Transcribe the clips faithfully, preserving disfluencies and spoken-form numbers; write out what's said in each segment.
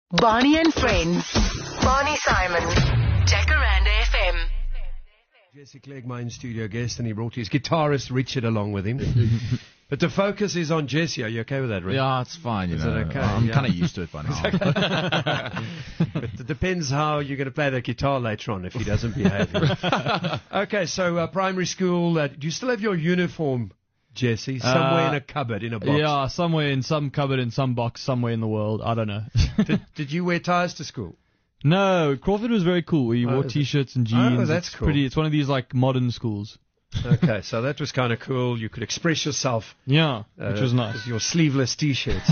Barney and Friends. Barney Simon. Jacaranda F M. Jesse Clegg, my in-studio guest, and he brought his guitarist Richard along with him. But the focus is on Jesse. Are you okay with that, Richard? Yeah, it's fine. You Is know. it okay? I'm Yeah. kind of used to it by now. But it depends how you're going to play the guitar later on if he doesn't behave. Okay, so uh, primary school, uh, do you still have your uniform, Jesse? Somewhere Uh, in a cupboard, in a box? Yeah, somewhere in some cupboard in some box somewhere in the world. I don't know. Did, did you wear ties to school? No, Crawford was very cool. We Oh, wore is it? T-shirts and jeans. Oh, that's it's cool. Pretty. It's one of these like modern schools. Okay, so that was kind of cool. You could express yourself. Yeah, uh, which was nice. with your sleeveless T-shirts.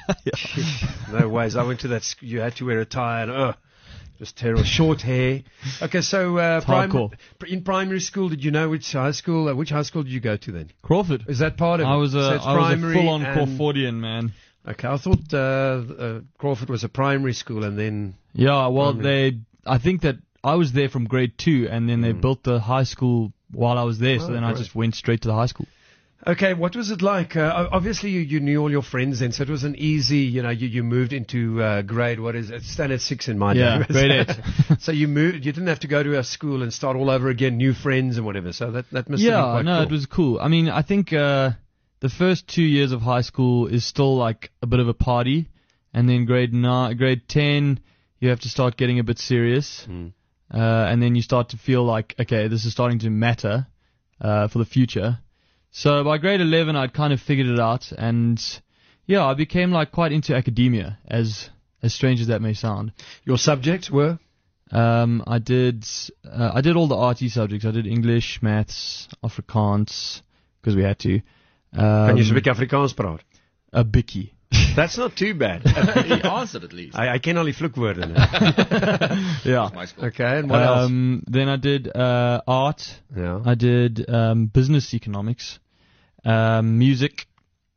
No ways. I went to that. Sc- you had to wear a tie and oh, it was terrible. Short hair. Okay, so uh, prim- hardcore. in primary school, did you know which high school? Uh, which high school did you go to then? Crawford. Is that part of it? I was a, So it's I was a primary full-on and- Crawfordian man. Okay, I thought uh, uh, Crawford was a primary school and then. Yeah, well, Primary. they. I think that I was there from grade two, and then they built the high school while I was there. So Oh, then I great. just went straight to the high school. Okay, what was it like? Uh, obviously, you, you knew all your friends then, so it was an easy. You know, you, you moved into uh, grade. What is it? Standard six in my Yeah, day. grade eight. So you moved. You didn't have to go to a school and start all over again, new friends and whatever. So that that must have been Yeah, quite no, cool. it was cool. I mean, I think uh, the first two years of high school is still like a bit of a party, and then grade nine, grade ten, you have to start getting a bit serious, Mm. uh, and then you start to feel like, okay, this is starting to matter uh, for the future. So by grade eleven, I'd kind of figured it out, and yeah, I became like quite into academia, as as strange as that may sound. Your subjects were. Um, I did uh, I did all the arty subjects. I did English, maths, Afrikaans, because we had to. Um, Can you speak Afrikaans praat? a bikkie. That's not too bad. He answered at least. I, I ken al die vloekwoorde. Yeah. My school. Okay, and what else? Um, then I did uh, art. Yeah. I did um, business economics, um, music.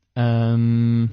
Um,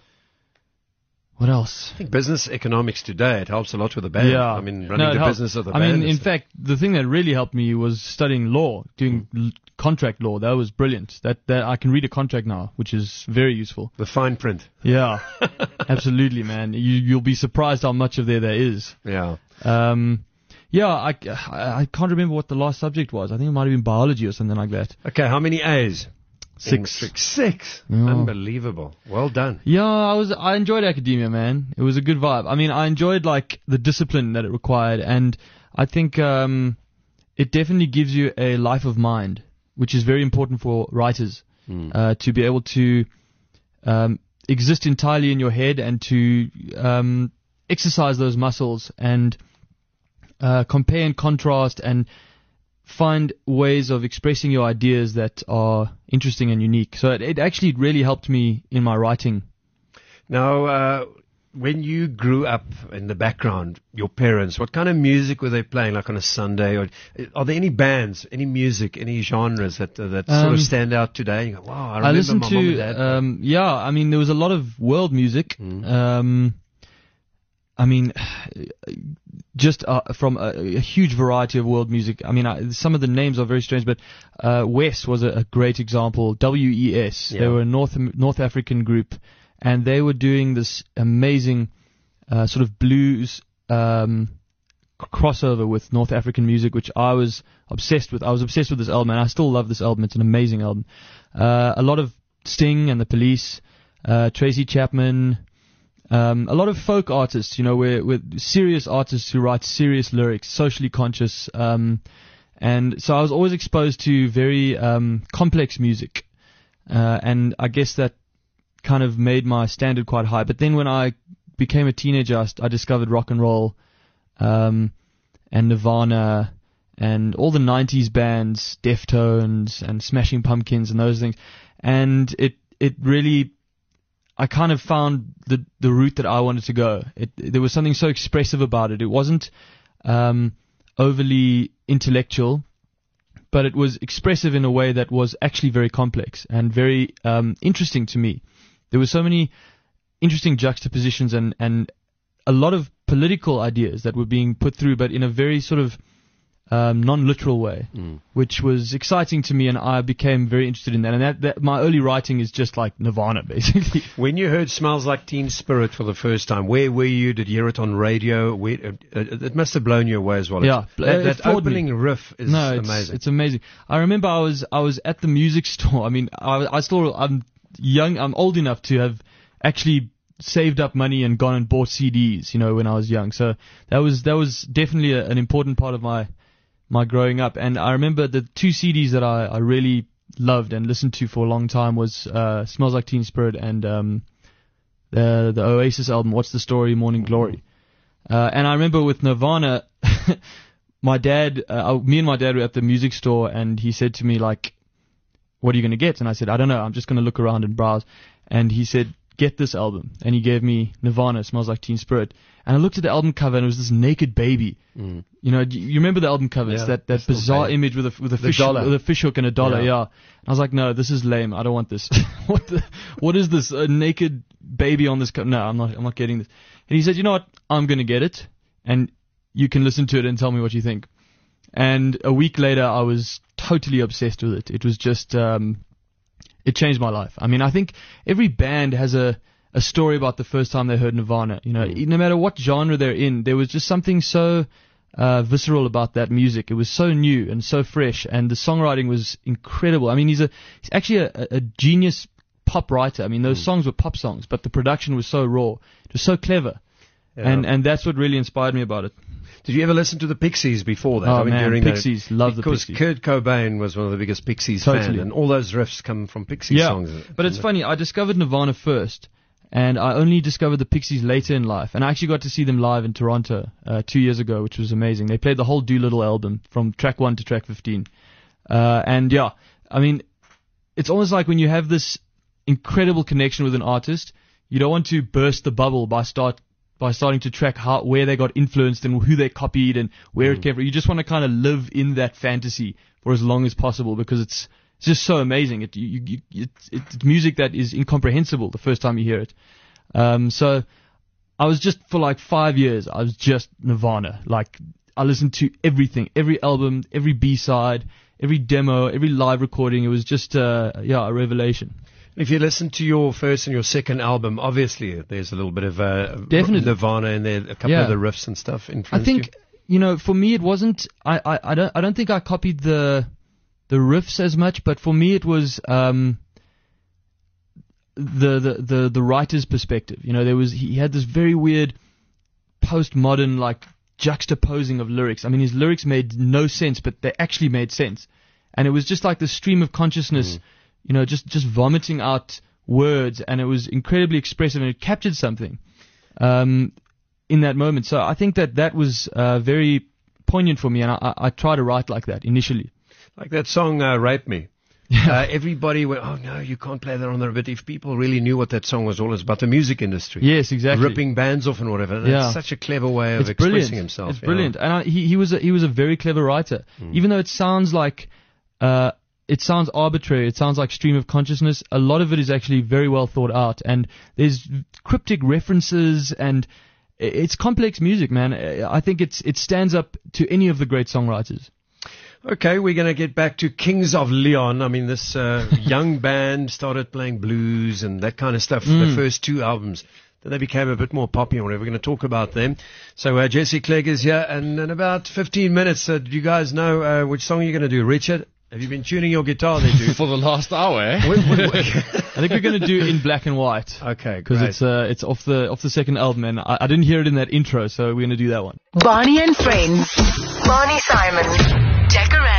what else? I think business economics today, it helps a lot with the band. Yeah. I mean, No, running it the helped. business of the I band. mean, and in stuff. fact, the thing that really helped me was studying law, doing l- contract law. That was brilliant. That that I can read a contract now, which is very useful. The fine print. Yeah, absolutely, man. You you'll be surprised how much of there there is. Yeah. Um, yeah, I, I I can't remember what the last subject was. I think it might have been biology or something like that. Okay, how many A's? Six. Six. Six. Yeah. Unbelievable. Well done. Yeah, I was I enjoyed academia, man. It was a good vibe. I mean, I enjoyed like the discipline that it required, and I think um, it definitely gives you a life of mind, which is very important for writers uh, to be able to um, exist entirely in your head and to um, exercise those muscles and uh, compare and contrast and find ways of expressing your ideas that are interesting and unique. So it, it actually really helped me in my writing. Now, uh, when you grew up in the background, your parents, what kind of music were they playing, like on a Sunday? Or are there any bands, any music, any genres that uh, that sort Um, of stand out today? You go, wow, I I remember listened my mom and to, dad. um, yeah, I mean, there was a lot of world music. Um, I mean, just uh, from a, a huge variety of world music. I mean, I, some of the names are very strange, but uh, Wes was a, a great example. W E S. Yeah. They were a North North African group, and they were doing this amazing uh, sort of blues um, c- crossover with North African music, which I was obsessed with. I was obsessed with this album, and I still love this album. It's an amazing album. Uh, a lot of Sting and the Police, uh, Tracy Chapman. Um, a lot of folk artists, you know, we're, we're serious artists who write serious lyrics, socially conscious, um, and so I was always exposed to very um, complex music, uh, and I guess that kind of made my standard quite high. But then when I became a teenager, I, st- I discovered rock and roll, um, and Nirvana, and all the nineties bands, Deftones and Smashing Pumpkins and those things, and it it really. I kind of found the the route that I wanted to go. It, there was something so expressive about it. It wasn't um, overly intellectual, but it was expressive in a way that was actually very complex and very um, interesting to me. There were so many interesting juxtapositions and, and a lot of political ideas that were being put through, but in a very sort of um, non-literal way, Mm. which was exciting to me, and I became very interested in that. And that, that my early writing is just like Nirvana, basically. When you heard "Smells Like Teen Spirit" for the first time, where were you? Did you hear it on radio? Where, uh, it must have blown you away as well. Yeah, It's- that, it that floored me. opening riff is no, it's, amazing. It's amazing. I remember I was I was at the music store. I mean, I, I still I'm young. I'm old enough to have actually saved up money and gone and bought C Ds. You know, when I was young. So that was that was definitely a, an important part of my my growing up. And I remember the two C Ds that I, I really loved and listened to for a long time was uh, "Smells Like Teen Spirit" and um, the the Oasis album "What's the Story, Morning Glory." Uh, and I remember with Nirvana, my dad, uh, me and my dad were at the music store, and he said to me like, "What are you going to get?" And I said, "I don't know. I'm just going to look around and browse." And he said, "Get this album." And he gave me Nirvana, "Smells Like Teen Spirit." And I looked at the album cover, and it was this naked baby. Mm. You know, do you remember the album cover? It's Yeah, that, that still bizarre pay. image with a with a The fish dollar. with a fish hook and a dollar. Yeah. Yeah. And I was like, no, this is lame. I don't want this. what the, what is this? A naked baby on this cover? No, I'm not. I'm not getting this. And he said, "You know what? I'm gonna get it, and you can listen to it and tell me what you think." And a week later, I was totally obsessed with it. It was just, um, it changed my life. I mean, I think every band has a a story about the first time they heard Nirvana. You know, Mm. no matter what genre they're in, there was just something so uh, visceral about that music. It was so new and so fresh, and the songwriting was incredible. I mean, he's a he's actually a, a genius pop writer. I mean, those Mm. songs were pop songs, but the production was so raw. It was so clever, Yeah. and and that's what really inspired me about it. Did you ever listen to the Pixies before that? Oh, I mean, man, during the- Pixies, love the because Pixies. Kurt Cobain was one of the biggest Pixies Totally. fans, and all those riffs come from Pixies Yeah, songs. but it's funny. I discovered Nirvana first, and I only discovered the Pixies later in life. And I actually got to see them live in Toronto uh, two years ago, which was amazing. They played the whole Doolittle album from track one to track fifteen. Uh, and yeah, I mean, it's almost like when you have this incredible connection with an artist, you don't want to burst the bubble by start by starting to track how where they got influenced and who they copied and where it came from. You just want to kind of live in that fantasy for as long as possible, because it's it's just so amazing. It, you, you, it's, it's music that is incomprehensible the first time you hear it. Um, so I was just, for like five years, I was just Nirvana. Like, I listened to everything, every album, every B-side, every demo, every live recording. It was just, uh, yeah, a revelation. If you listen to your first and your second album, obviously there's a little bit of uh, Definitely. Nirvana in there, a couple Yeah. of the riffs and stuff I influenced think, you. you know, for me it wasn't, I, I, I don't, I don't think I copied the, the riffs as much, but for me it was, um, the, the, the, the writer's perspective. You know, there was, he had this very weird postmodern, like, juxtaposing of lyrics. I mean, his lyrics made no sense, but they actually made sense. And it was just like the stream of consciousness, Mm. you know, just, just vomiting out words, and it was incredibly expressive, and it captured something, um, in that moment. So I think that that was, uh, very poignant for me, and I, I, I try to write like that initially. Like that song, uh, Rape Me. Uh, everybody went, oh no, you can't play that on there. But if people really knew what that song was all about, the music industry. Yes, exactly. Ripping bands off and whatever. That's Yeah. such a clever way of It's expressing brilliant. himself. It's yeah. brilliant, and I, he he was a, he was a very clever writer. Even though it sounds like uh, it sounds arbitrary, it sounds like stream of consciousness. A lot of it is actually very well thought out, and there's cryptic references, and i- it's complex music, man. I think it's it stands up to any of the great songwriters. Okay, we're going to get back to Kings of Leon. I mean, this uh, young band started playing blues and that kind of stuff for Mm. the first two albums. Then they became a bit more poppy and whatever. We're going to talk about them. So uh, Jesse Clegg is here, and in about fifteen minutes, uh, do you guys know uh, which song you're going to do? Richard, have you been tuning your guitar there, dude? For the last hour, eh? Wait, wait, wait. I think we're going to do it in black and white. Okay, Because great. it's uh, it's off the off the second album, and I, I didn't hear it in that intro, so we're going to do that one. Barney and Friends. Barney Simon. Jack Aranda.